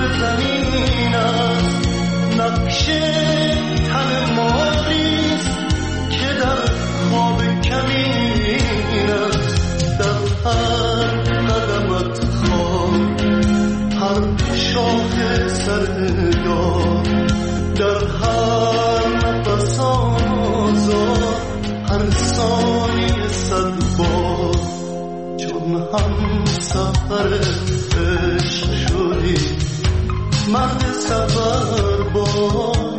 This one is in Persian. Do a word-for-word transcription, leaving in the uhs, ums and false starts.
زمین است، نقش تن ماریست که در خواب کمین است. در هر قدمت خاک، هر شاخ سردار، در هر نفس آزاد، هر ثانیه صد بار. چون هم سفر عشق شدی، مرد سفر بار.